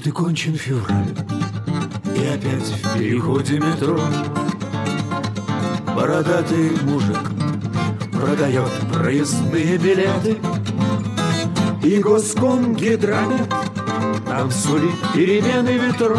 Вот и кончен февраль, и опять в переходе метро бородатый мужик продает проездные билеты, и Госкомгидромет нам сулит перемены ветров,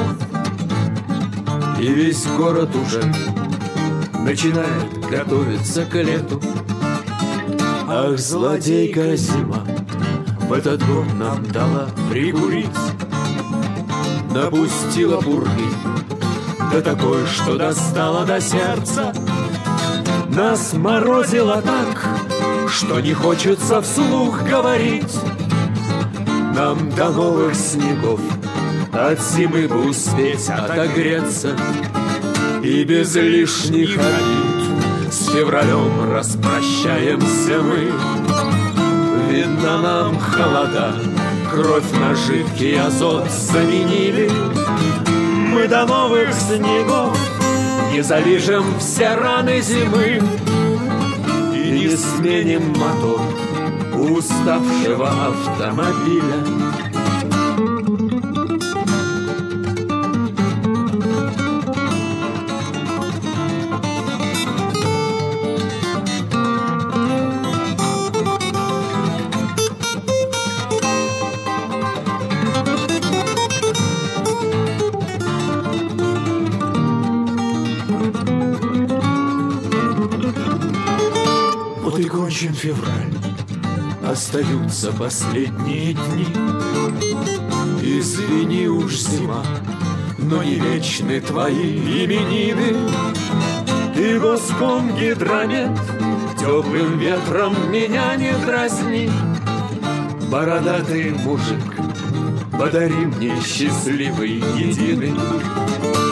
и весь город уже начинает готовиться к лету. Ах, злодейка зима в этот год нам дала прикурить, напустила пурги, да такой, что достала до сердца. Нас морозило так, что не хочется вслух говорить. Нам до новых снегов от зимы бы успеть отогреться, и без лишних обид с февралем распрощаемся мы. Видно, нам холода кровь на жидкий азот заменили. Мы до новых снегов не залижем все раны зимы и не сменим мотор уставшего автомобиля. Вот и кончен февраль, остаются последние дни. Извини уж, зима, но не вечны твои именины. И Госкомгидромет теплым ветром меня не дразни. Бородатый мужик, подари мне счастливый единый.